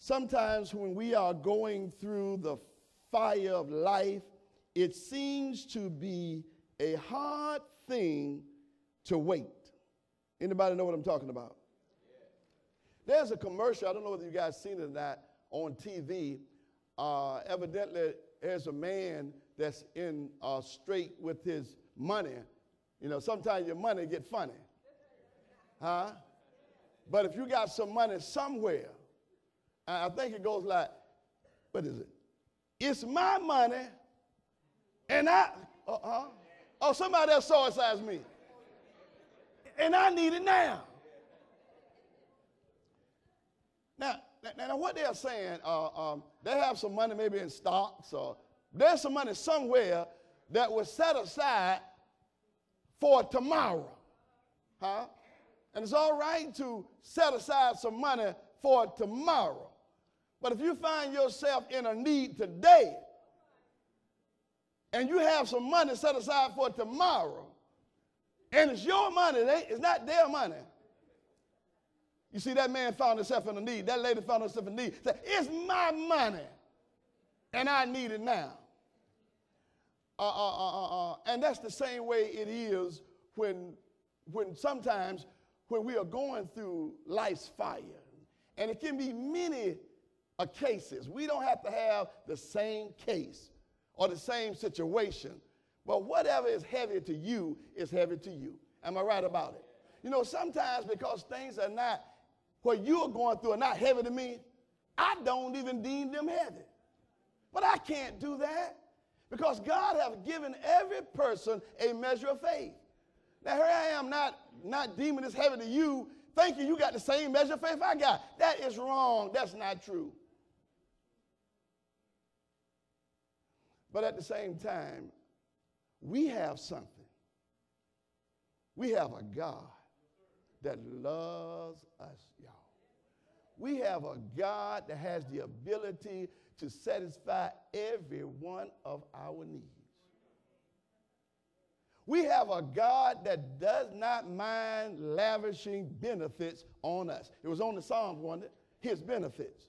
Sometimes when we are going through the fire of life, it seems to be a hard thing to wait. Anybody know what I'm talking about? There's a commercial, I don't know whether you guys seen it or not, on TV. Evidently, there's a man that's in straight with his money. You know, sometimes your money get funny. Huh? But if you got some money somewhere, I think it goes like, what is it? It's my money, and oh, somebody else saw it as me. And I need it now. Now what they're saying, they have some money maybe in stocks, or there's some money somewhere that was set aside for tomorrow. Huh? And it's all right to set aside some money for tomorrow. But if you find yourself in a need today, and you have some money set aside for tomorrow, and it's your money, it's not their money. You see, that man found himself in a need. That lady found herself in need. Said, it's my money, and I need it now. And that's the same way it is when sometimes when we are going through life's fire. And it can be many cases. We don't have to have the same case or the same situation. But whatever is heavy to you is heavy to you. Am I right about it? You know, sometimes because things are not, what you're going through are not heavy to me, I don't even deem them heavy. But I can't do that because God has given every person a measure of faith. Now here I am not deeming this heavy to you, thinking you got the same measure of faith I got. That is wrong. That's not true. But at the same time, we have something. We have a God that loves us, y'all. We have a God that has the ability to satisfy every one of our needs. We have a God that does not mind lavishing benefits on us. It was on the Psalms, wasn't it? His benefits.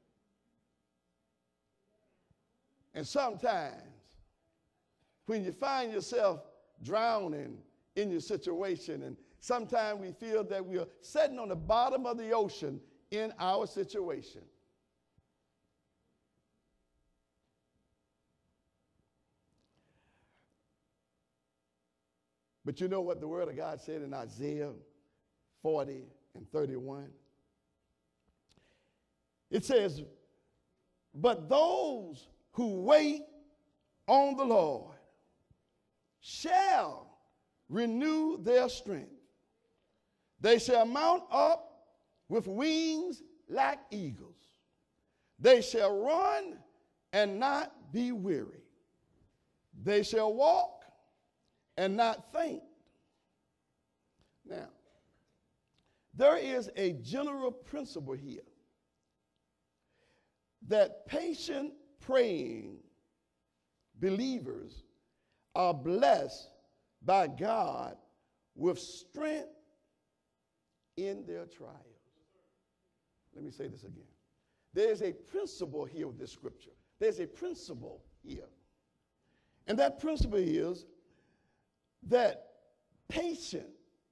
And sometimes when you find yourself drowning in your situation, and sometimes we feel that we are sitting on the bottom of the ocean in our situation. But you know what the word of God said in Isaiah 40 and 31? It says, but those who wait on the Lord shall renew their strength. They shall mount up with wings like eagles. They shall run and not be weary. They shall walk and not faint. Now, there is a general principle here that patient praying believers are blessed by God with strength in their trials. Let me say this again. There's a principle here with this scripture. There's a principle here. And that principle is that patient,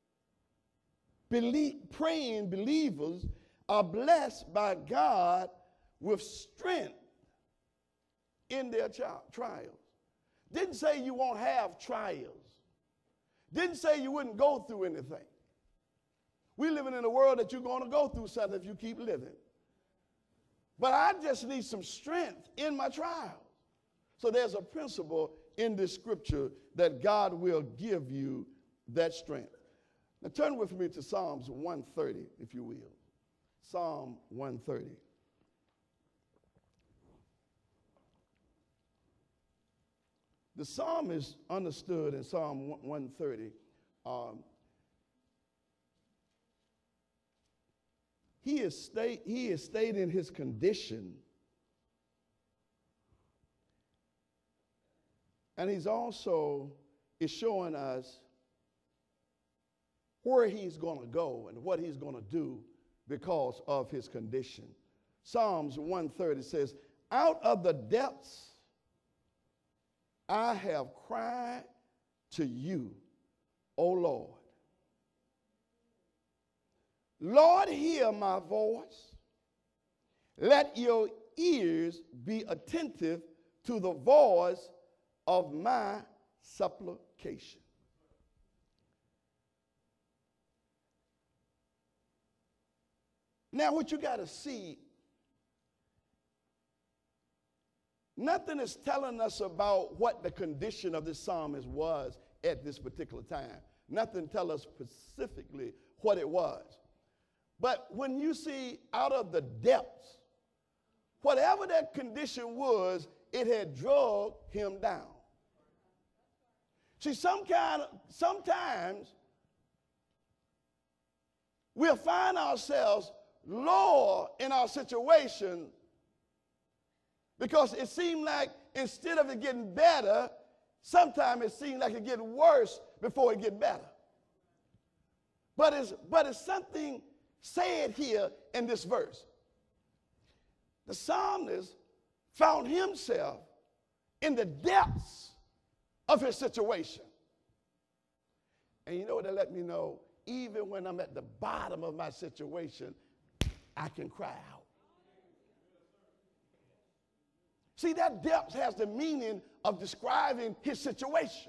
praying believers are blessed by God with strength in their trials. Didn't say you won't have trials. Didn't say you wouldn't go through anything. We're living in a world that you're going to go through something if you keep living. But I just need some strength in my trials. So there's a principle in this scripture that God will give you that strength. Now turn with me to Psalms 130, if you will. Psalm 130. The psalmist understood in Psalm 130, he is stating his condition, and he's also is showing us where he's going to go and what he's going to do because of his condition. Psalms 130 says, out of the depths I have cried to you, O Lord. Lord, hear my voice. Let your ears be attentive to the voice of my supplication. Now, what you got to see, nothing is telling us about what the condition of this psalmist was at this particular time. Nothing tells us specifically what it was. But when you see out of the depths, whatever that condition was, it had dragged him down. See, sometimes we'll find ourselves lower in our situation because it seemed like instead of it getting better, sometimes it seemed like it getting worse before it get better. But it's something said here in this verse. The psalmist found himself in the depths of his situation. And you know what that let me know? Even when I'm at the bottom of my situation, I can cry out. See, that depth has the meaning of describing his situation.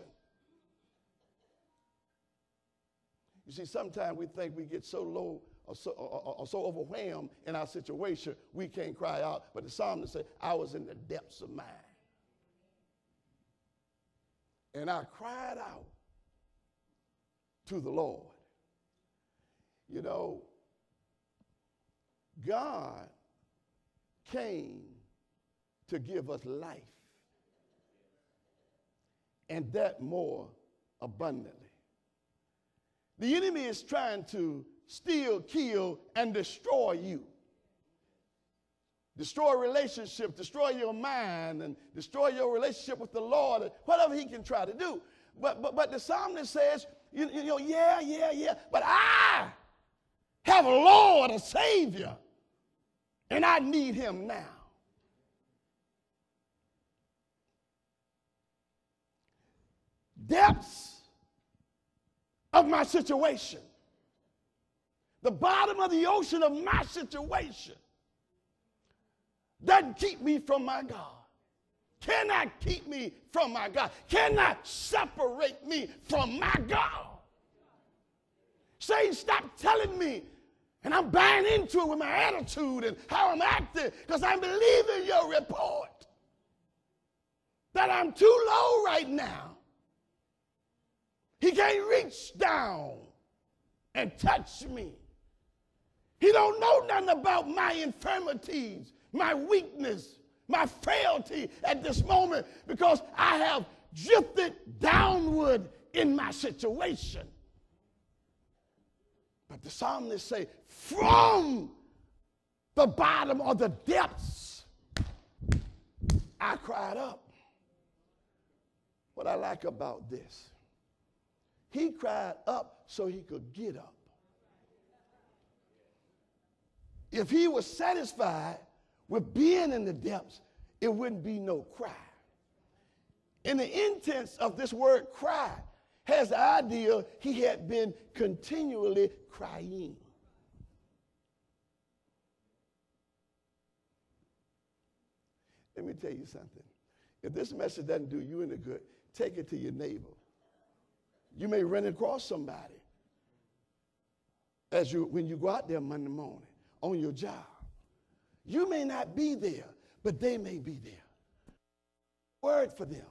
You see, sometimes we think we get so low or so overwhelmed in our situation, we can't cry out. But the psalmist said, I was in the depths of mine. And I cried out to the Lord. You know, God came to give us life, and that more abundantly. The enemy is trying to steal, kill, and destroy you. Destroy relationships, destroy your mind, and destroy your relationship with the Lord, and whatever he can try to do. But the psalmist says, but I have a Lord, a Savior, and I need him now. Depths of my situation, the bottom of the ocean of my situation, doesn't keep me from my God. Cannot keep me from my God. Cannot separate me from my God. Satan, stop telling me, and I'm buying into it with my attitude and how I'm acting, because I'm believing your report that I'm too low right now. He can't reach down and touch me. He don't know nothing about my infirmities, my weakness, my frailty at this moment, because I have drifted downward in my situation. But the psalmist say, from the bottom of the depths, I cried up. What I like about this, he cried up so he could get up. If he was satisfied with being in the depths, it wouldn't be no cry. And the intent of this word cry has the idea he had been continually crying. Let me tell you something. If this message doesn't do you any good, take it to your neighbor. You may run across somebody when you go out there Monday morning on your job. You may not be there, but they may be there. Word for them.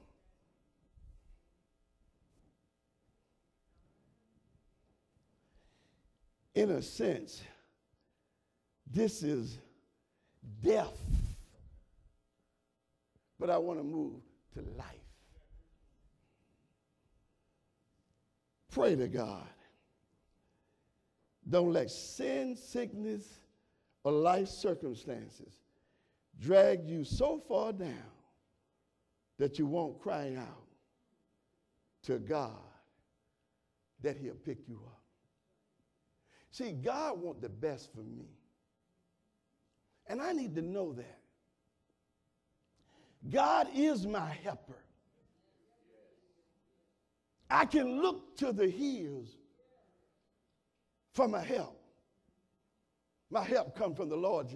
In a sense, this is death. But I want to move to life. Pray to God. Don't let sin, sickness, or life circumstances drag you so far down that you won't cry out to God that he'll pick you up. See, God wants the best for me. And I need to know that. God is my helper. I can look to the hills for my help. My help comes from the Lord,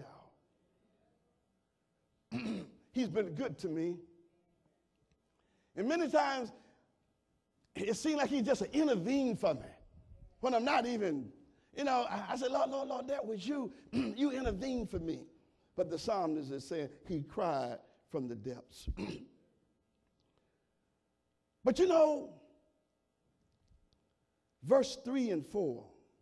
y'all. He's been good to me. And many times, it seems like he just intervened for me when I'm not even, I said, Lord, that was you. You intervened for me. But the psalmist is saying he cried from the depths. But verse 3 and 4,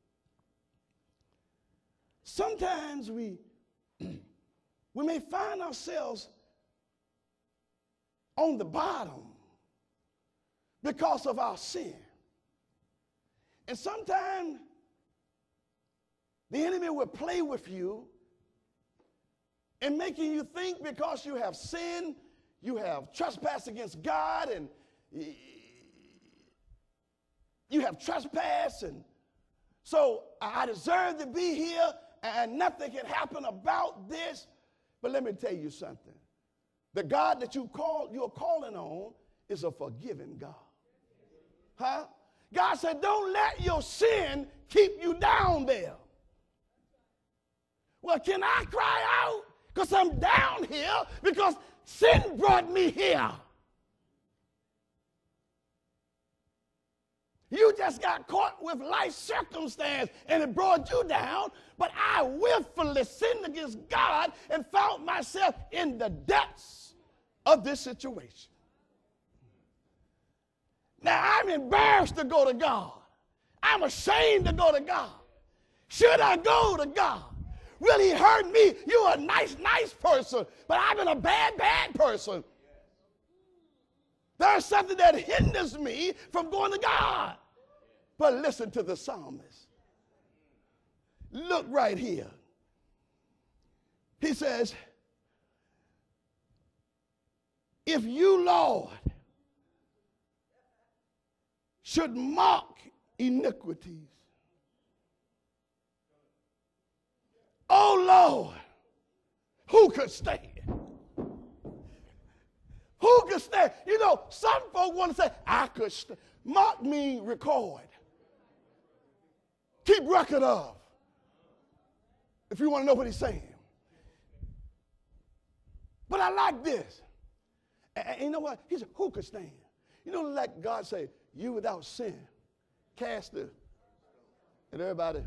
sometimes we may find ourselves on the bottom because of our sin. And sometimes the enemy will play with you and making you think because you have sinned, you have trespassed against God, and you have trespassed, and so I deserve to be here, and nothing can happen about this. But let me tell you something. The God that you're calling on is a forgiving God. Huh? God said, don't let your sin keep you down there. Well, can I cry out because I'm down here because sin brought me here? You just got caught with life circumstance and it brought you down, but I willfully sinned against God and found myself in the depths of this situation. Now, I'm embarrassed to go to God. I'm ashamed to go to God. Should I go to God? Will he hurt me? You're a nice person, but I've been a bad person. There's something that hinders me from going to God. But listen to the psalmist. Look right here. He says, if you, Lord, should mock iniquities, oh Lord, who could stand? Who could stand? Some folk want to say, I could stand. Mock means record. Keep record of. If you want to know what he's saying. But I like this. And you know what? He said, who could stand? Like God say, you without sin, cast it. And everybody.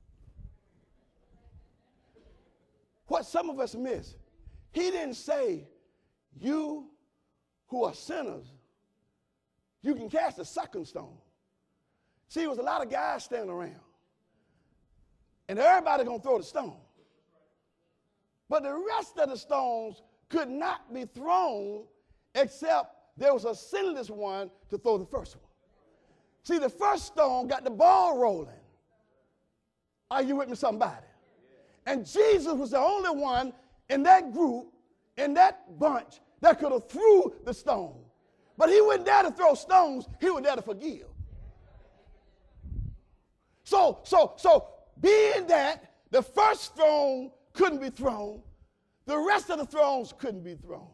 What some of us miss, he didn't say, you who are sinners, you can cast a second stone. See, there was a lot of guys standing around. And everybody going to throw the stone. But the rest of the stones could not be thrown except there was a sinless one to throw the first one. See, the first stone got the ball rolling. Are you with me, somebody? And Jesus was the only one in that group, in that bunch, that could have threw the stone. But he wasn't there to throw stones. He was there to forgive. So being that the first stone couldn't be thrown, the rest of the thrones couldn't be thrown.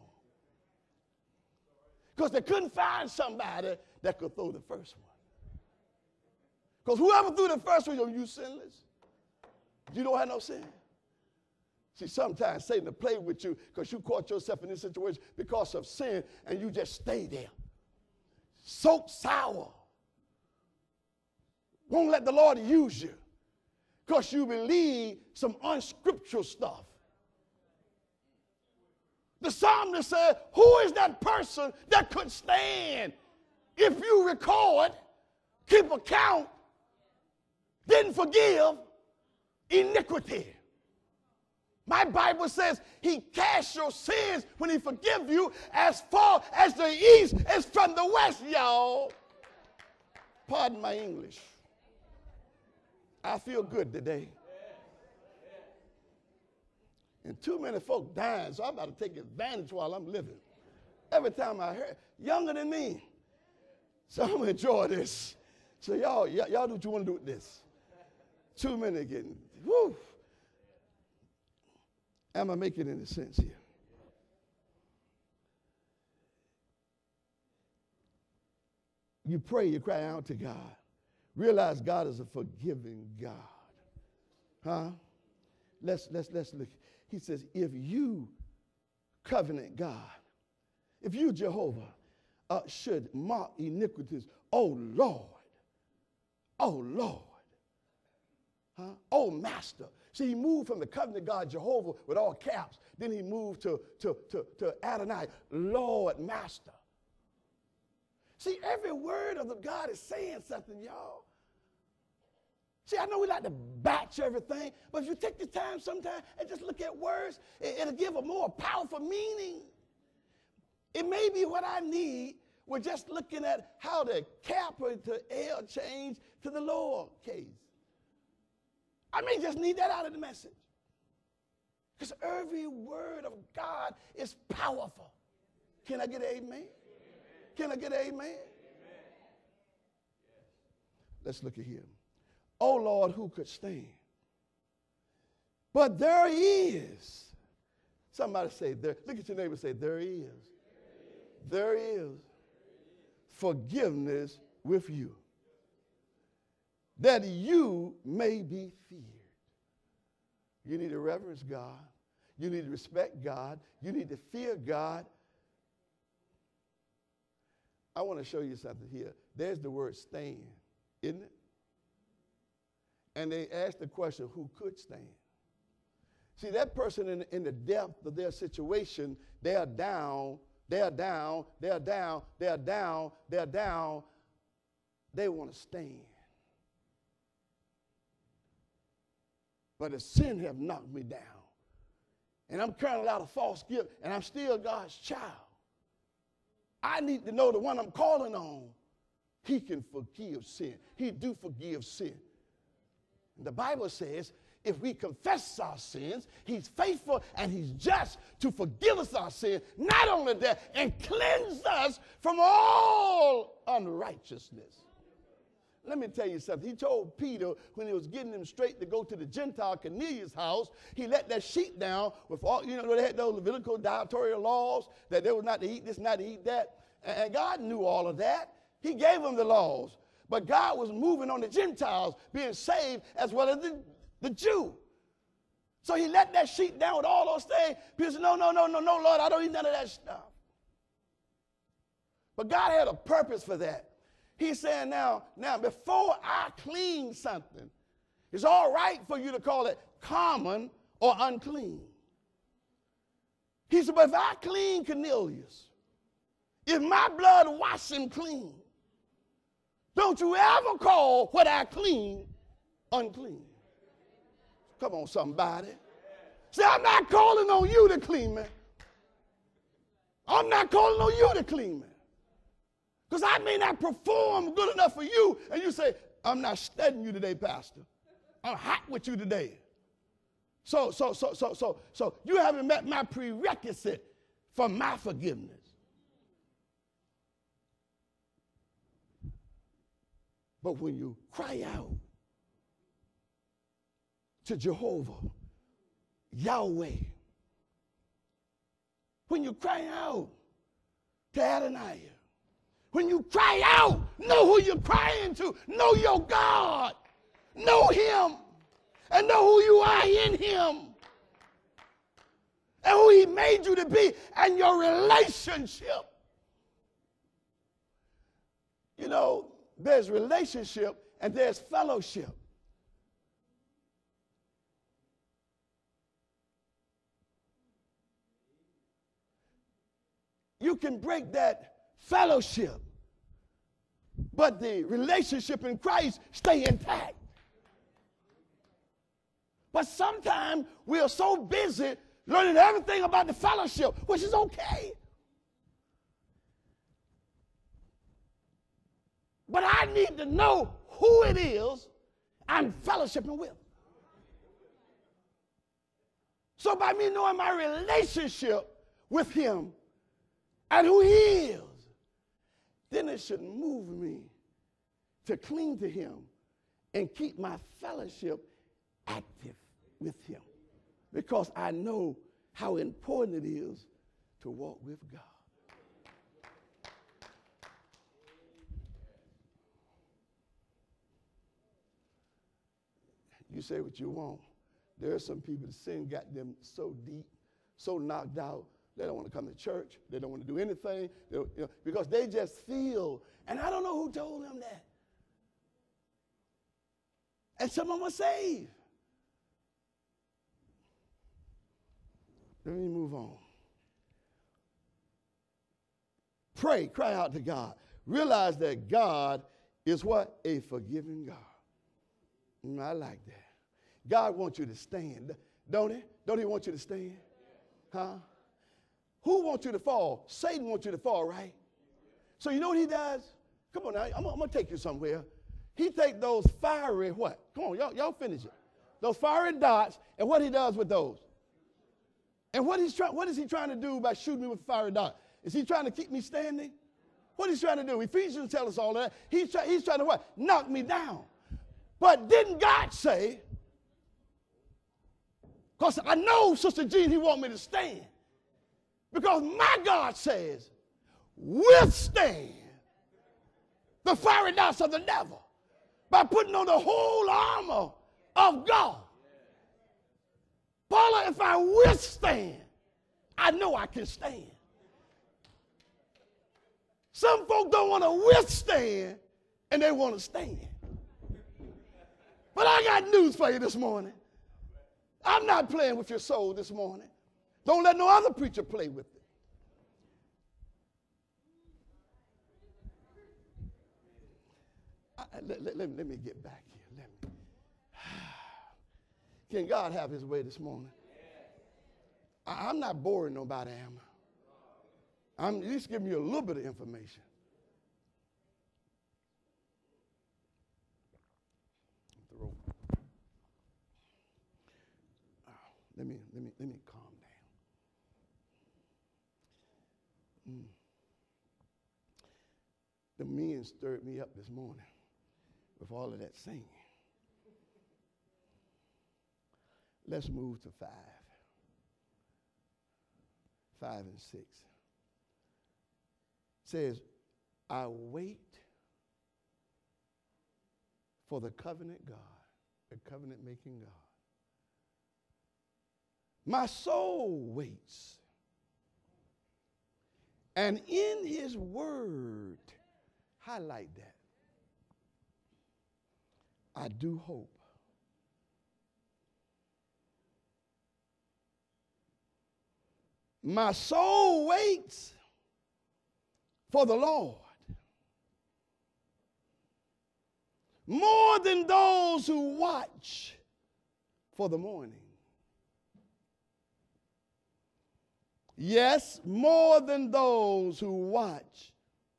Because they couldn't find somebody that could throw the first one. Because whoever threw the first one, you sinless. You don't have no sin. See, sometimes Satan will play with you because you caught yourself in this situation because of sin and you just stay there. Soaked sour. Won't let the Lord use you because you believe some unscriptural stuff. The psalmist said, who is that person that could stand if you record, keep account, didn't forgive iniquity? My Bible says he casts your sins when he forgives you as far as the east is from the west, y'all. Pardon my English. I feel good today. And too many folk dying, so I'm about to take advantage while I'm living. Every time I hear, younger than me. So I'm going to enjoy this. So y'all do what you want to do with this. Too many getting, whoo. Am I making any sense here? You pray, you cry out to God. Realize God is a forgiving God. Huh? Let's look. He says, if you, covenant God, if you, Jehovah, should mark iniquities, oh Lord, huh? Oh Master. See, he moved from the covenant God, Jehovah, with all caps. Then he moved to Adonai, Lord, Master. See, every word of the God is saying something, y'all. See, I know we like to batch everything, but if you take the time sometime and just look at words, it'll give a more powerful meaning. It may be what I need. We're just looking at how the capital to L change to the lower case. I may just need that out of the message. Because every word of God is powerful. Can I get an amen? Can I get an amen? Let's look at him. Oh Lord, who could stand? But there is. Somebody say there. Look at your neighbor and say, there is. There is forgiveness with you, that you may be feared. You need to reverence God. You need to respect God. You need to fear God. I want to show you something here. There's the word stand, isn't it? And they asked the question, who could stand? See, that person in the depth of their situation, they are down, they're down, they're down, they're down, they're down. They want to stand. But the sin have knocked me down. And I'm carrying a lot of false guilt, and I'm still God's child. I need to know the one I'm calling on. He can forgive sin. He do forgive sin. The Bible says if we confess our sins, he's faithful and he's just to forgive us our sins, not only that, and cleanse us from all unrighteousness. Let me tell you something. He told Peter when he was getting him straight to go to the Gentile Cornelius' house, he let that sheet down with all, they had those Levitical dietary laws that they were not to eat this, not to eat that. And God knew all of that. He gave them the laws. But God was moving on the Gentiles being saved as well as the Jew. So he let that sheet down with all those things. People said, no, Lord, I don't eat none of that stuff. But God had a purpose for that. He's saying now, before I clean something, it's all right for you to call it common or unclean. He said, but if I clean Cornelius, if my blood wash him clean, don't you ever call what I clean unclean. Come on, somebody. See, I'm not calling on you to clean me. I'm not calling on you to clean me. Because I may not perform good enough for you, and you say, I'm not studying you today, Pastor. I'm hot with you today. So you haven't met my prerequisite for my forgiveness. But when you cry out to Jehovah, Yahweh, when you cry out to Adonai, when you cry out, know who you're crying to, know your God, know him, and know who you are in him, and who he made you to be, and your relationship. There's relationship and there's fellowship. You can break that fellowship, but the relationship in Christ stay intact. But sometimes we are so busy learning everything about the fellowship, which is okay. But I need to know who it is I'm fellowshipping with. So by me knowing my relationship with him and who he is, then it should move me to cling to him and keep my fellowship active with him. Because I know how important it is to walk with God. You say what you want. There are some people that sin got them so deep, so knocked out, they don't want to come to church. They don't want to do anything because they just feel, and I don't know who told them that. And some of them are saved. Let me move on. Pray, cry out to God. Realize that God is what? A forgiving God. I like that. God wants you to stand, don't he? Don't he want you to stand? Huh? Who wants you to fall? Satan wants you to fall, right? So you know what he does? Come on now, I'm going to take you somewhere. He take those fiery what? Come on, y'all finish it. Those fiery darts, and what he does with those? And what is he trying to do by shooting me with a fiery dart? Is he trying to keep me standing? What is he trying to do? Ephesians tell us all that. He's trying to what? Knock me down. But didn't God say, because I know, Sister Jean, he want me to stand. Because my God says, withstand the fiery darts of the devil by putting on the whole armor of God. Paula, if I withstand, I know I can stand. Some folk don't want to withstand, and they want to stand. But I got news for you this morning. I'm not playing with your soul this morning. Don't let no other preacher play with it. Let me get back here. Can God have his way this morning? I'm not boring nobody, am I? I'm at least giving you a little bit of information. Let me calm down. The men stirred me up this morning with all of that singing. Let's move to 5 and 6. It says, I wait for the covenant God, the covenant-making God. My soul waits. And in his word, highlight that, I do hope. My soul waits for the Lord more than those who watch for the morning. Yes, more than those who watch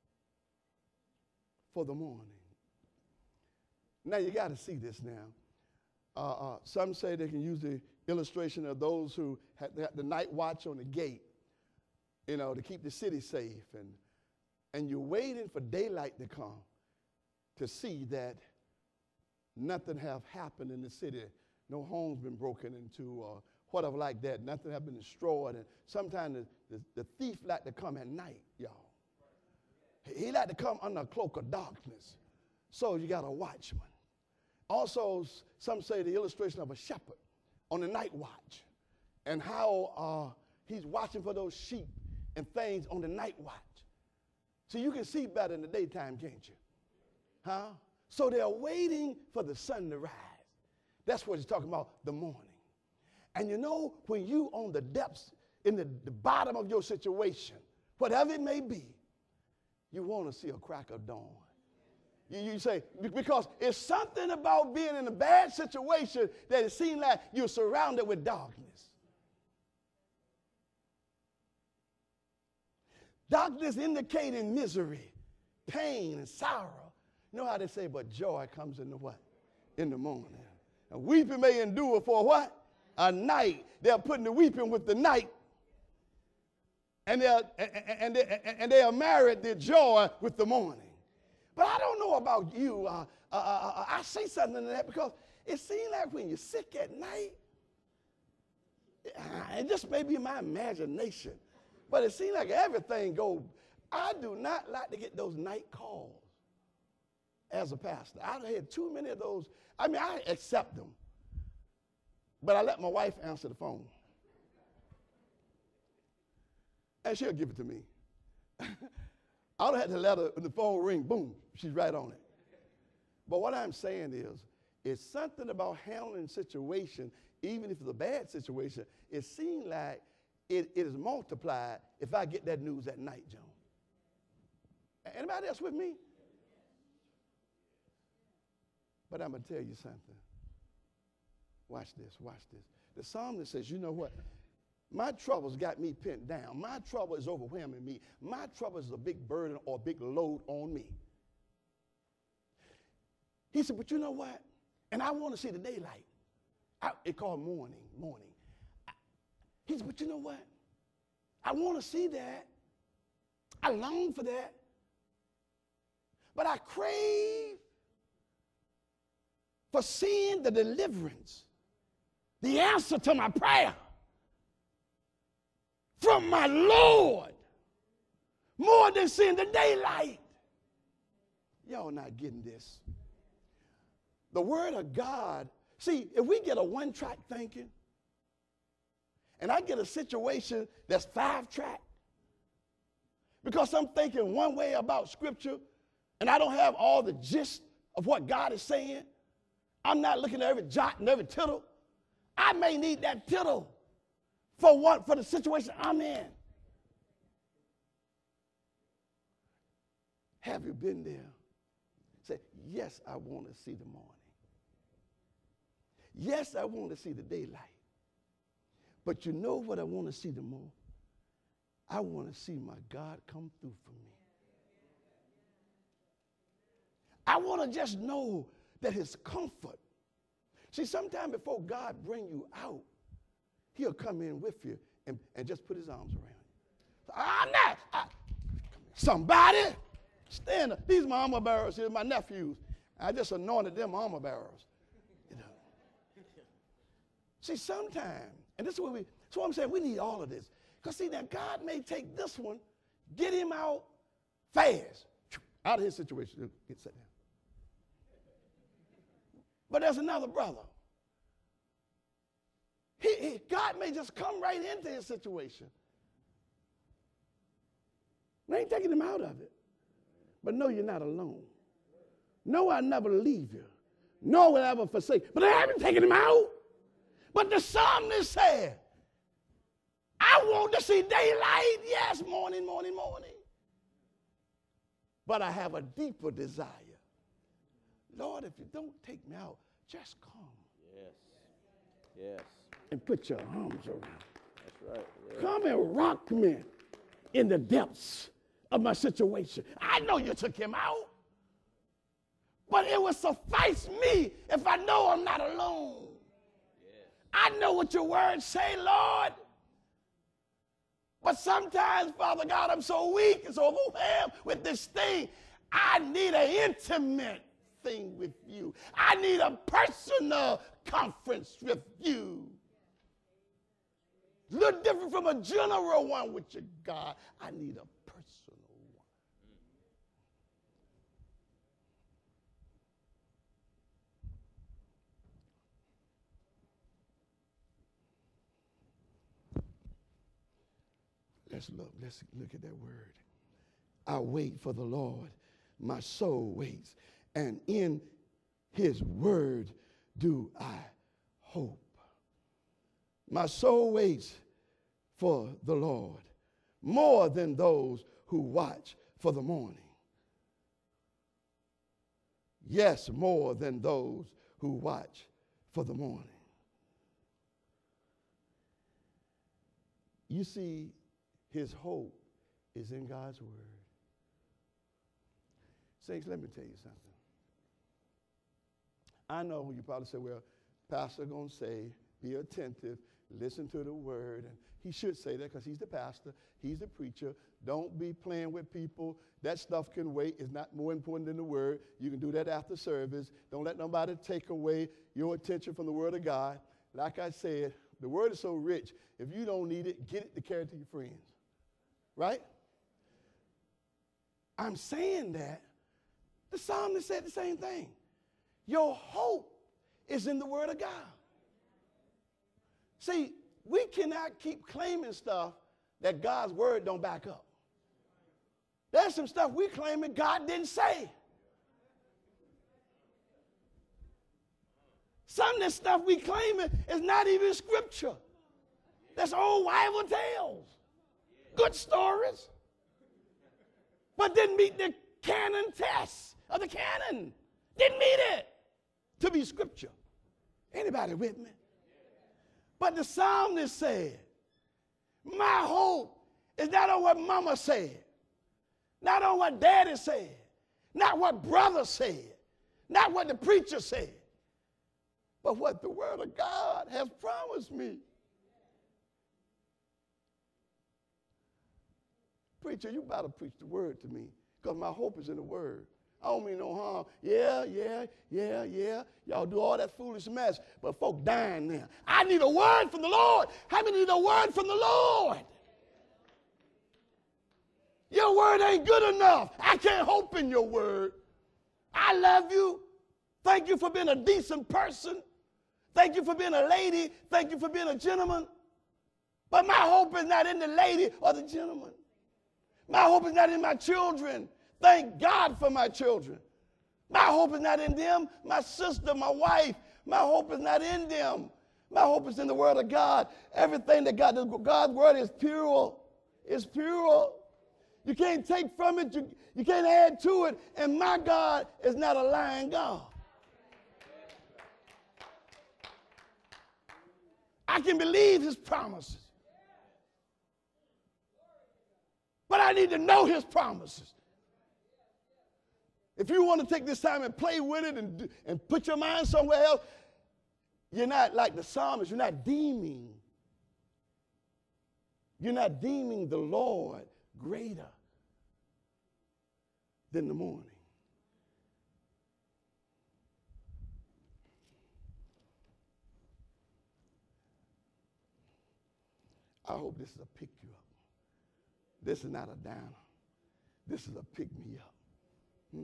for the morning. Now you got to see this now. Some say they can use the illustration of those who had the night watch on the gate, to keep the city safe. And you're waiting for daylight to come to see that nothing have happened in the city. No homes been broken into or whatever like that. Nothing have been destroyed. And sometimes the thief like to come at night, y'all. He like to come under a cloak of darkness. So you got a watchman. Also, some say the illustration of a shepherd on the night watch and how he's watching for those sheep and things on the night watch. So you can see better in the daytime, can't you? Huh? So they're waiting for the sun to rise. That's what he's talking about, the morning. And when you on the depths, in the bottom of your situation, whatever it may be, you want to see a crack of dawn. You say, because it's something about being in a bad situation that it seems like you're surrounded with darkness. Darkness indicating misery, pain, and sorrow. You know how they say, but joy comes in the what? In the morning. And weeping may endure for what? A night. They're putting the weeping with the night. And they are married their joy with the morning. But I don't know about you. I say something to that because it seems like when you're sick at night, And this may be my imagination, but it seems like everything goes. I do not like to get those night calls as a pastor. I've had too many of those. I mean, I accept them, but I let my wife answer the phone. And she'll give it to me. I don't have to let her, when the phone ring, boom, she's right on it. But what I'm saying is, it's something about handling a situation, even if it's a bad situation, it seems like it is multiplied if I get that news at night, John. Anybody else with me? But I'm going to tell you something. Watch this, watch this. The psalmist says, you know what? My troubles got me pinned down. My trouble is overwhelming me. My trouble is a big burden or a big load on me. He said, but you know what? And I want to see the daylight. It called morning. He said, but you know what? I want to see that. I long for that. But I crave for seeing the deliverance, the answer to my prayer from my Lord, more than seeing the daylight. Y'all not getting this. The word of God, see, if we get a one-track thinking, and I get a situation that's 5-track, because I'm thinking one way about Scripture, and I don't have all the gist of what God is saying, I'm not looking at every jot and every tittle. I may need that tittle for the situation I'm in. Have you been there? Say, yes, I want to see the morning. Yes, I want to see the daylight. But you know what I want to see the more? I want to see my God come through for me. I want to just know that his comfort. See, sometime before God bring you out, he'll come in with you and just put his arms around you. I'm not. Somebody stand up. These are my armor bearers here, my nephews. I just anointed them armor bearers. You know. See, sometimes, and this is what I'm saying, we need all of this. Because see, now God may take this one, get him out fast, out of his situation. Get set down. But there's another brother. God may just come right into his situation. I ain't taking him out of it. But no, you're not alone. No, I never leave you. No, will ever forsake. But I haven't taken him out. But the psalmist said, I want to see daylight. Yes, morning. But I have a deeper desire. Lord, if you don't take me out, just come. Yes. And put your arms around. That's right. Yeah. Come and rock me in the depths of my situation. I know you took him out, but it will suffice me if I know I'm not alone. Yes. I know what your words say, Lord. But sometimes, Father God, I'm so weak and so overwhelmed with this thing. I need an intimate thing with you. I need a personal conference with you. A little different from a general one with your God. I need a personal one. Let's look at that word. I wait for the Lord. My soul waits. And in his word do I hope. My soul waits for the Lord more than those who watch for the morning. Yes, more than those who watch for the morning. You see, his hope is in God's word. Saints, let me tell you something. I know you probably say, well, pastor going to say, be attentive, listen to the word. And he should say that because he's the pastor, he's the preacher. Don't be playing with people. That stuff can wait. It's not more important than the word. You can do that after service. Don't let nobody take away your attention from the word of God. Like I said, The word is so rich. If you don't need it, get it to carry to your friends. Right? I'm saying that. The psalmist said the same thing. Your hope is in the word of God. See, we cannot keep claiming stuff that God's word don't back up. There's some stuff we claiming God didn't say. Some of this stuff we claiming is not even scripture. That's old Bible tales. Good stories. But didn't meet the canon test of the canon. Didn't meet it to be scripture. Anybody with me? But the psalmist said, my hope is not on what mama said, not on what daddy said, not what brother said, not what the preacher said, but what the word of God has promised me. Preacher, you better preach the word to me because my hope is in the word. I don't mean no harm. Yeah. Y'all do all that foolish mess, but folk dying now. I need a word from the Lord. How many need a word from the Lord? Your word ain't good enough. I can't hope in your word. I love you. Thank you for being a decent person. Thank you for being a lady. Thank you for being a gentleman. But my hope is not in the lady or the gentleman. My hope is not in my children. Thank God for my children. My hope is not in them, my sister, my wife. My hope is not in them. My hope is in the word of God. Everything that God's word is pure. It's pure. You can't take from it. You can't add to it. And my God is not a lying God. I can believe his promises. But I need to know his promises. If you want to take this time and play with it and put your mind somewhere else, you're not like the psalmist. You're not deeming the Lord greater than the morning. I hope this is a pick you up. This is not a downer. This is a pick me up.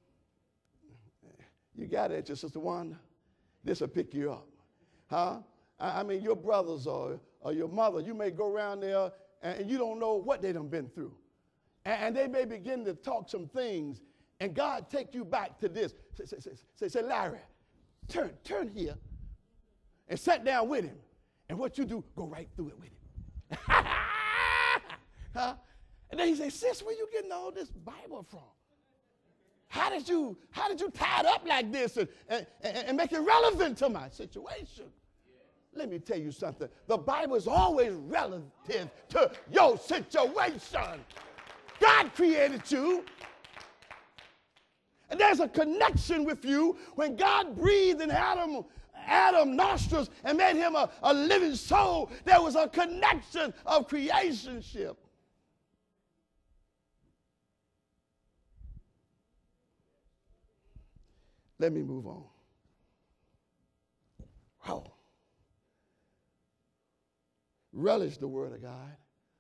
You got it, your sister Wanda. This will pick you up. Huh? I mean, your brothers or your mother, you may go around there and you don't know what they done been through. And they may begin to talk some things, and God take you back to this. Say, Larry, turn here and sit down with him. And what you do, go right through it with him. Huh? And then he say, sis, where you getting all this Bible from? How did you tie it up like this and make it relevant to my situation? Let me tell you something. The Bible is always relative to your situation. God created you. And there's a connection with you. When God breathed in Adam's nostrils and made him a living soul, there was a connection of creationship. Let me move on. Oh. Relish the word of God.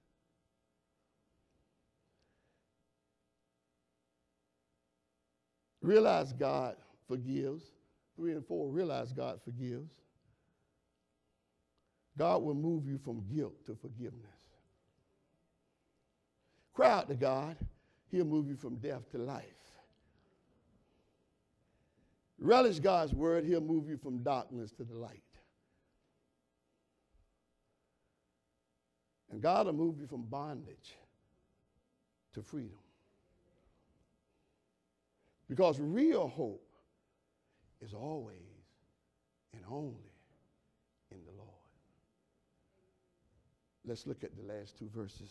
Realize God forgives. 3 and 4, realize God forgives. God will move you from guilt to forgiveness. Cry out to God. He'll move you from death to life. Relish God's word. He'll move you from darkness to the light. And God will move you from bondage to freedom. Because real hope is always and only in the Lord. Let's look at the last 2 verses.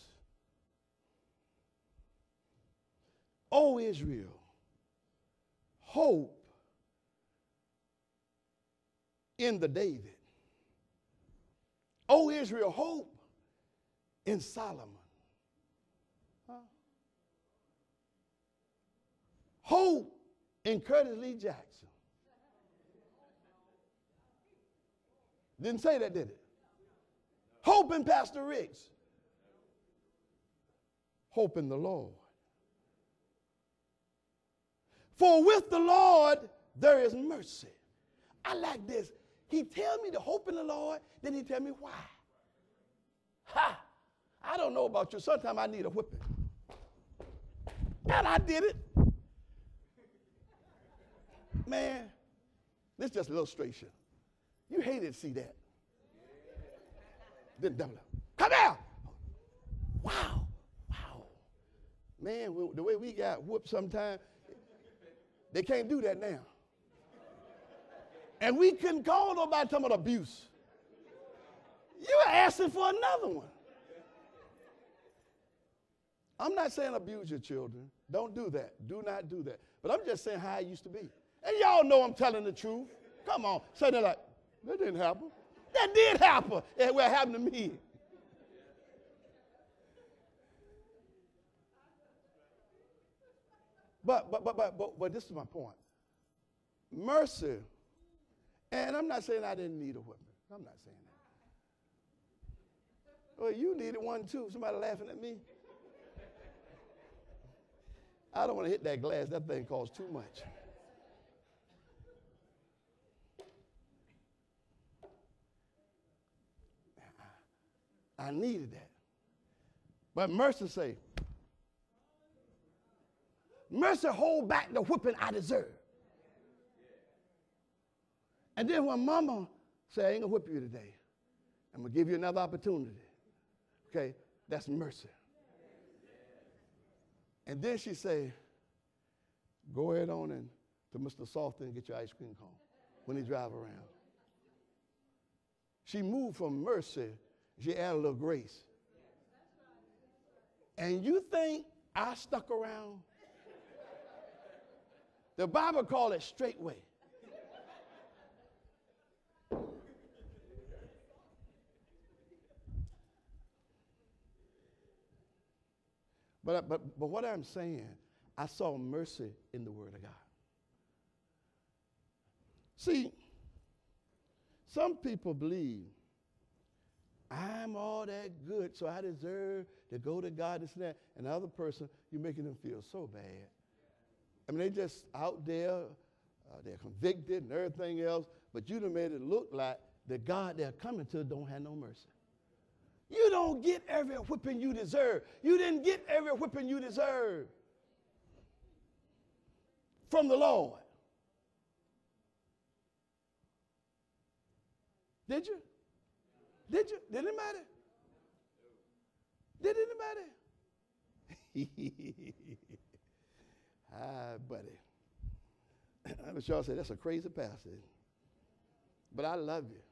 O Israel, hope in the David. O Israel, hope in Solomon. Huh? Hope in Curtis Lee Jackson. Didn't say that, did it? Hope in Pastor Riggs. Hope in the Lord. For with the Lord there is mercy. I like this. He tell me to hope in the Lord, then he tell me why. Ha! I don't know about you. Sometimes I need a whipping. And I did it. Man, this is just an illustration. You hated to see that. Then double up. Come here! Wow. Wow. Man, the way we got whooped sometimes, they can't do that now. And we couldn't call nobody talking about abuse. You were asking for another one. I'm not saying abuse your children. Don't do that. Do not do that. But I'm just saying how it used to be. And y'all know I'm telling the truth. Come on. Say that like, that didn't happen. That did happen. It happened to me. But this is my point. Mercy, and I'm not saying I didn't need a whipping. I'm not saying that. Well, you needed one too. Somebody laughing at me. I don't want to hit that glass. That thing costs too much. I needed that. But mercy say, mercy hold back the whipping I deserve. And then when mama say, I ain't gonna whip you today, I'm gonna give you another opportunity. Okay, that's mercy. And then she say, go ahead on and to Mr. Softy and get your ice cream cone when he drive around. She moved from mercy, she added a little grace. And you think I stuck around? The Bible calls it straightway. But what I'm saying, I saw mercy in the Word of God. See, some people believe I'm all that good, so I deserve to go to God, this and that. And the other person, you're making them feel so bad. I mean, they just out there, they're convicted and everything else, but you done made it look like the God they're coming to don't have no mercy. You don't get every whipping you deserve. You didn't get every whipping you deserve from the Lord. Did you? Did you? Did it matter? Did it matter? Buddy. I'm sure I say that's a crazy pastor. But I love you.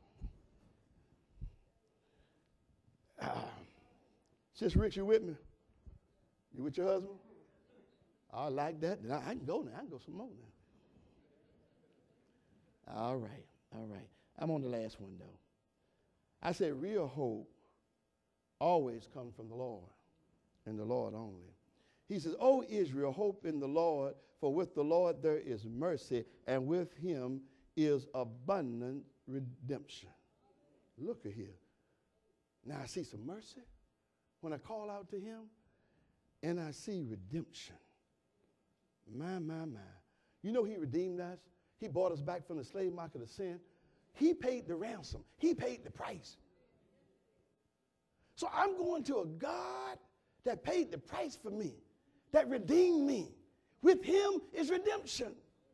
Sis Rich, you with me? You with your husband? I like that. Then I can go now. I can go some more now. All right. All right. I'm on the last one, though. I said real hope always comes from the Lord and the Lord only. He says, O Israel, hope in the Lord, for with the Lord there is mercy, and with him is abundant redemption. Look at here. Now I see some mercy when I call out to him, and I see redemption. My. You know he redeemed us. He bought us back from the slave market of sin. He paid the ransom. He paid the price. So I'm going to a God that paid the price for me, that redeemed me. With him is redemption.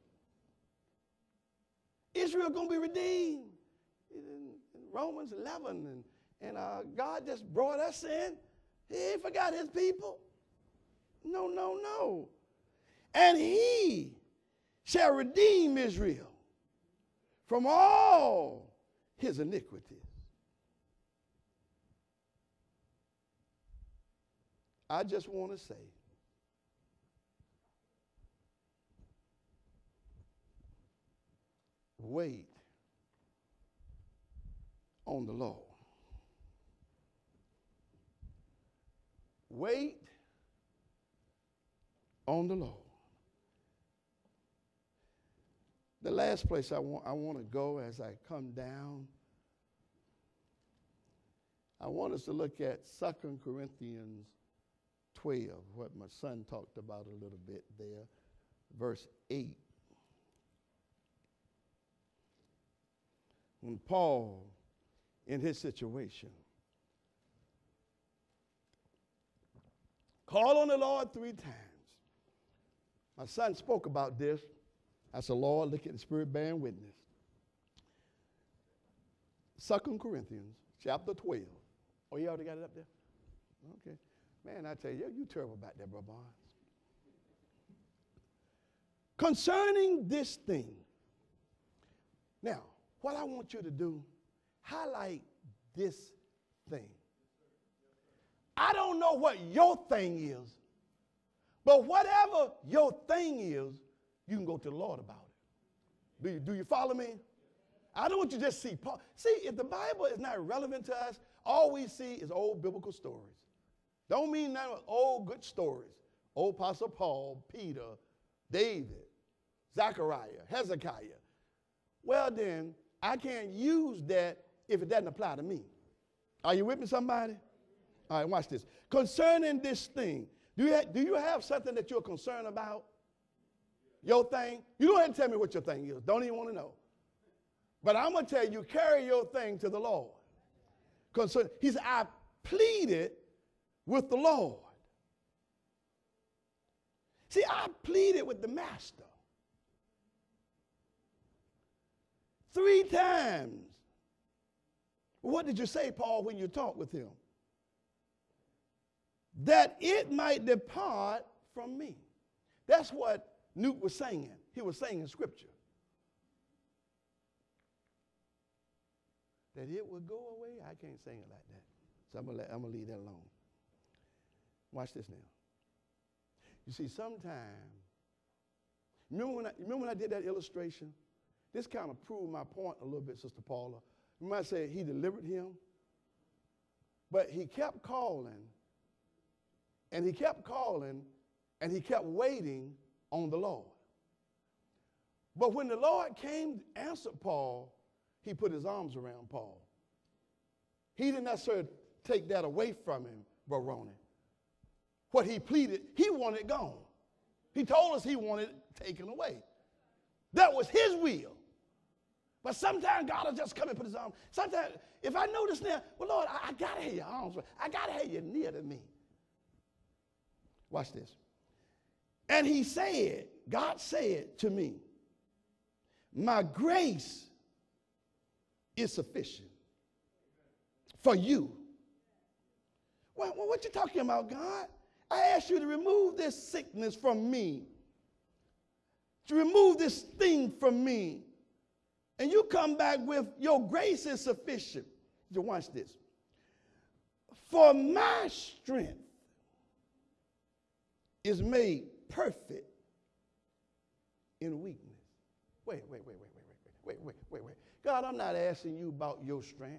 Israel going to be redeemed. In Romans 11, and God just brought us in. He forgot his people. No. And he shall redeem Israel from all his iniquities. I just want to say, wait on the Lord. Wait on the Lord. The last place I want to go as I come down, I want us to look at 2 Corinthians 12, what my son talked about a little bit there, verse 8. When Paul, in his situation, called on the Lord 3 times. My son spoke about this. I said, Lord, look at the Spirit bearing witness. 2 Corinthians chapter 12. Oh, you already got it up there? Okay. Man, I tell you, you terrible about that, Brother Barnes. Concerning this thing. Now, what I want you to do, highlight this thing. I don't know what your thing is, but whatever your thing is, you can go to the Lord about it. Do you follow me? I don't want you to just see Paul. See, if the Bible is not relevant to us, all we see is old biblical stories. Don't mean none of old good stories. Old Apostle Paul, Peter, David, Zechariah, Hezekiah. Well then, I can't use that if it doesn't apply to me. Are you with me, somebody? All right, watch this. Concerning this thing, do you have something that you're concerned about? Your thing? You don't have to tell me what your thing is. Don't even want to know. But I'm going to tell you, carry your thing to the Lord. He said, I pleaded with the Lord. See, I pleaded with the Master 3 times. What did you say, Paul, when you talked with him? That it might depart from me. That's what Newt was singing. He was singing scripture. That it would go away. I can't sing it like that. So I'm going to leave that alone. Watch this now. You see, sometimes, remember when I did that illustration? This kind of proved my point a little bit, Sister Paula. You might say he delivered him, but he kept calling, and he kept calling, and he kept waiting on the Lord. But when the Lord came to answer Paul, he put his arms around Paul. He didn't necessarily take that away from him, Brother Ronnie. What he pleaded, he wanted it gone. He told us he wanted it taken away. That was his will. But sometimes God will just come and put his arms. Sometimes, if I notice now, well, Lord, I got to have your arms. I got to have you near to me. Watch this. And he said, God said to me, my grace is sufficient for you. Well, what you talking about, God? I asked you to remove this sickness from me, to remove this thing from me, and you come back with your grace is sufficient. So watch this. For my strength is made perfect in weakness. Wait. God, I'm not asking you about your strength.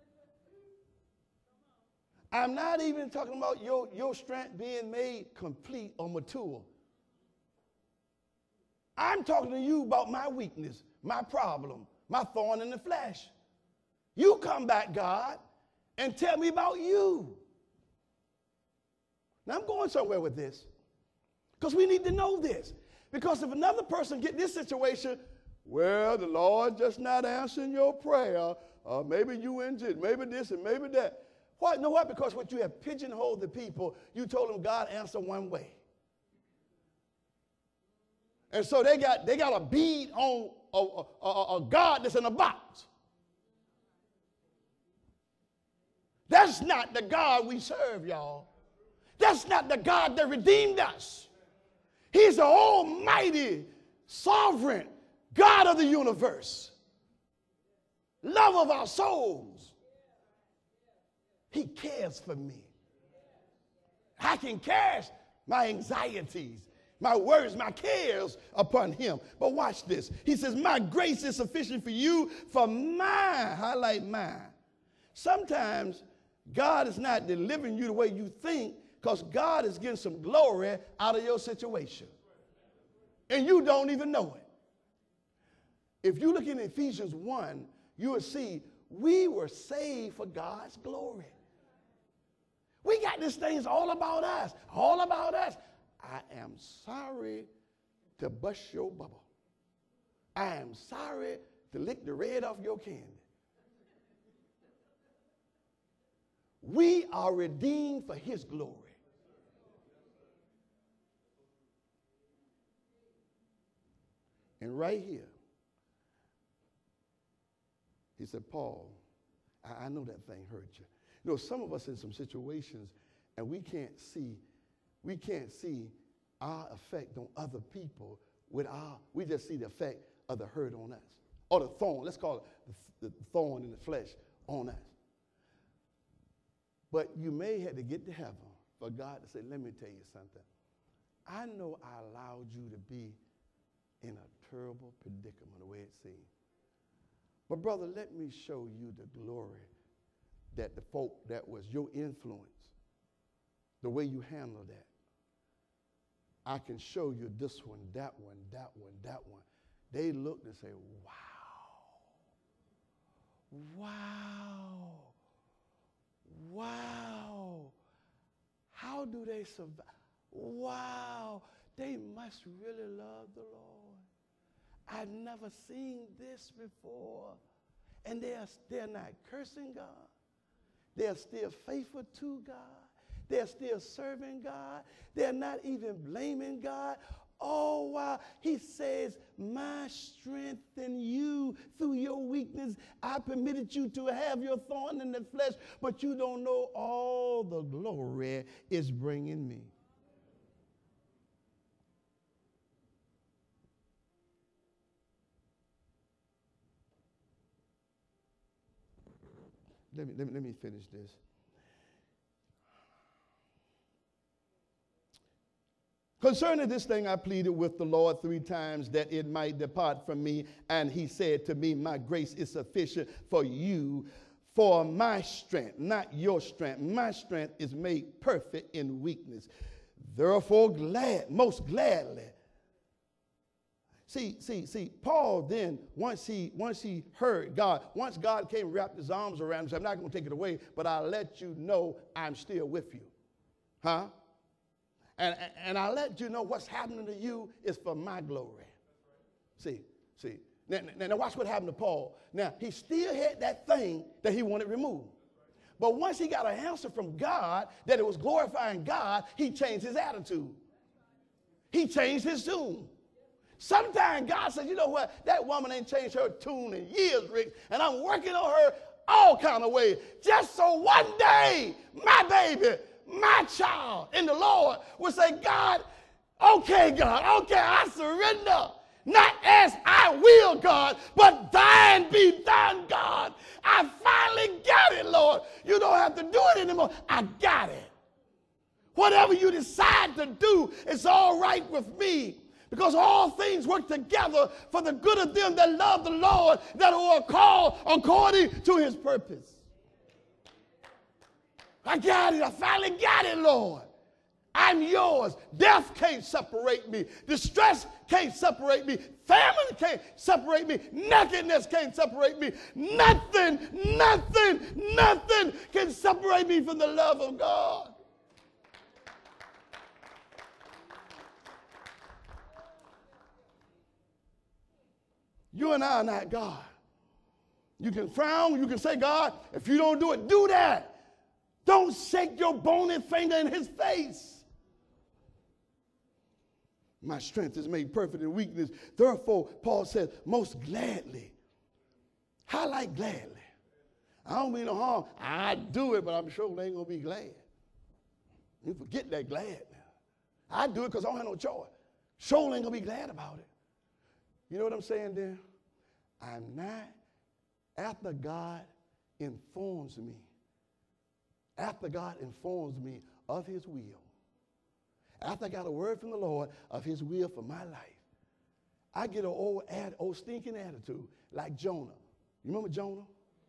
I'm not even talking about your strength being made complete or mature. I'm talking to you about my weakness, my problem, my thorn in the flesh. You come back, God, and tell me about you. Now, I'm going somewhere with this because we need to know this. Because if another person get this situation, well, the Lord just not answering your prayer, maybe you injured, maybe this and maybe that. Why? Know what? Because what you have pigeonholed the people, you told them God answered one way. And so they got a bead on a God that's in a box. That's not the God we serve, y'all. That's not the God that redeemed us. He's the almighty, sovereign God of the universe. Love of our souls. He cares for me. I can cast my anxieties, my worries, my cares upon him. But watch this. He says, my grace is sufficient for you, for mine, highlight mine. Sometimes God is not delivering you the way you think because God is getting some glory out of your situation. And you don't even know it. If you look in Ephesians 1, you will see we were saved for God's glory. We got these things all about us, all about us. I am sorry to bust your bubble. I am sorry to lick the red off your candy. We are redeemed for his glory. And right here, he said, Paul, I know that thing hurt you. You know, some of us in some situations, and we can't see our effect on other people we just see the effect of the hurt on us. Or the thorn, let's call it the thorn in the flesh on us. But you may have to get to heaven for God to say, let me tell you something. I know I allowed you to be in a terrible predicament the way it seemed. But brother, let me show you the glory that the folk that was your influence, the way you handle that. I can show you this one, that one, that one, that one. They looked and say, wow, wow, wow. How do they survive? Wow, they must really love the Lord. I've never seen this before. And they're not cursing God. They're still faithful to God. They're still serving God. They're not even blaming God. Oh, wow. He says, my strength in you through your weakness. I permitted you to have your thorn in the flesh, but you don't know all the glory it's bringing me. Let me finish this. Concerning this thing, I pleaded with the Lord 3 times that it might depart from me. And he said to me, my grace is sufficient for you, for my strength, not your strength. My strength is made perfect in weakness. Therefore, most gladly. See, Paul then, once he heard God, once God came and wrapped his arms around him and said, I'm not going to take it away, but I'll let you know I'm still with you. Huh? And I'll let you know what's happening to you is for my glory. See. Now watch what happened to Paul. Now, he still had that thing that he wanted removed. But once he got an answer from God that it was glorifying God, he changed his attitude. He changed his tune. Sometimes God says, you know what? That woman ain't changed her tune in years, Rick, and I'm working on her all kind of ways. Just so one day, my baby, my child in the Lord will say, God, okay, I surrender. Not as I will, God, but thine be done, God. I finally got it, Lord. You don't have to do it anymore. I got it. Whatever you decide to do, it's all right with me. Because all things work together for the good of them that love the Lord, that are called according to his purpose. I got it. I finally got it, Lord. I'm yours. Death can't separate me. Distress can't separate me. Famine can't separate me. Nakedness can't separate me. Nothing can separate me from the love of God. You and I are not God. You can frown. You can say, God, if you don't do it, do that. Don't shake your bony finger in his face. My strength is made perfect in weakness. Therefore, Paul says, most gladly. Highlight gladly. I don't mean no harm. I do it, but I'm sure they ain't going to be glad. You forget that glad now. I do it because I don't have no choice. Sure ain't going to be glad about it. You know what I'm saying there? I'm not, after God informs me of his will, after I got a word from the Lord of his will for my life, I get an old stinking attitude like Jonah. You remember Jonah?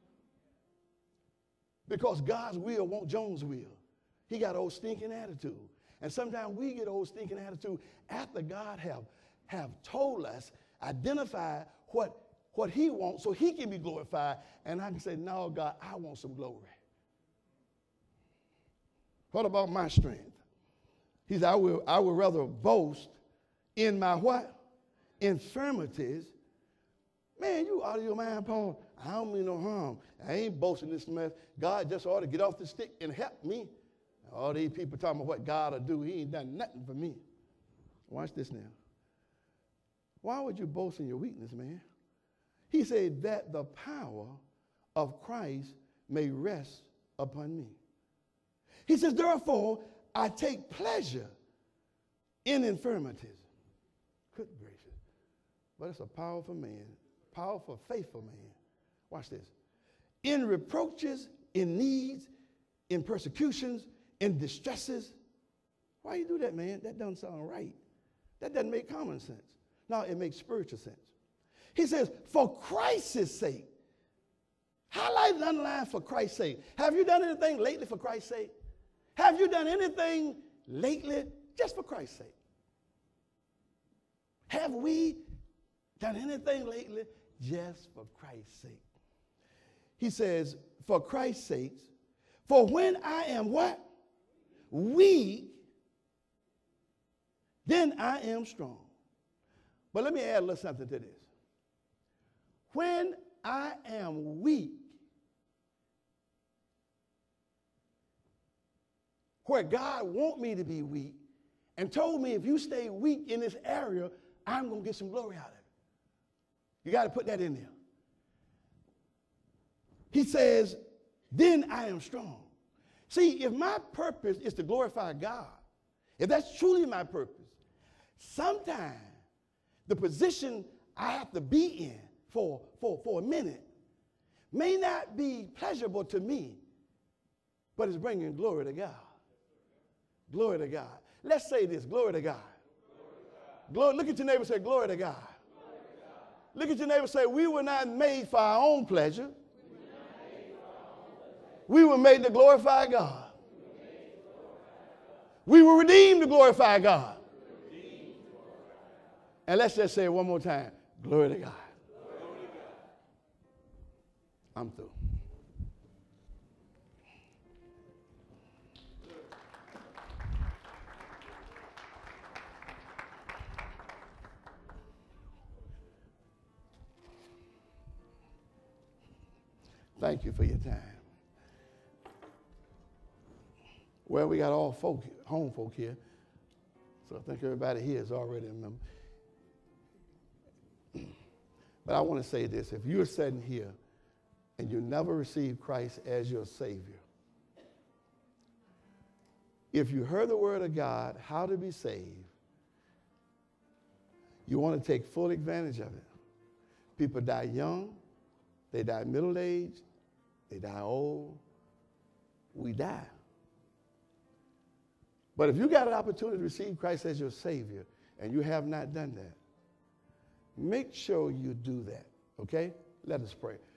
Because God's will won't Jonah's will. He got an old stinking attitude. And sometimes we get old stinking attitude after God have told us, identify what he wants so he can be glorified. And I can say, no, God, I want some glory. What about my strength? He said, I will rather boast in my what? Infirmities. Man, you out of your mind, Paul. I don't mean no harm. I ain't boasting this mess. God just ought to get off the stick and help me. All these people talking about what God will do. He ain't done nothing for me. Watch this now. Why would you boast in your weakness, man? He said that the power of Christ may rest upon me. He says, therefore, I take pleasure in infirmities. Good gracious. But it's a powerful man, powerful, faithful man. Watch this. In reproaches, in needs, in persecutions, in distresses. Why you do that, man? That doesn't sound right. That doesn't make common sense. No, it makes spiritual sense. He says, for Christ's sake. Highlight and underline for Christ's sake. Have you done anything lately for Christ's sake? Have you done anything lately just for Christ's sake? Have we done anything lately just for Christ's sake? He says, for Christ's sake, for when I am what? Weak, then I am strong. But let me add a little something to this. When I am weak, where God want me to be weak and told me if you stay weak in this area, I'm going to get some glory out of it. You got to put that in there. He says, then I am strong. See, if my purpose is to glorify God, if that's truly my purpose, sometimes the position I have to be in for a minute may not be pleasurable to me, but it's bringing glory to God. Glory to God. Let's say this, glory to God. Glory, look at your neighbor and say, glory to God. Look at your neighbor and say, we were not made for our own pleasure. We were made to glorify God. We were redeemed to glorify God. And let's just say it one more time. Glory to God. I'm through. Thank you for your time. Well, we got all folk, home folk here, so I think everybody here is already a member. But I want to say this. If you're sitting here and you never received Christ as your Savior, if you heard the word of God, how to be saved, you want to take full advantage of it. People die young, they die middle-aged, they die old, we die. But if you got an opportunity to receive Christ as your Savior and you have not done that, make sure you do that, okay? Let us pray.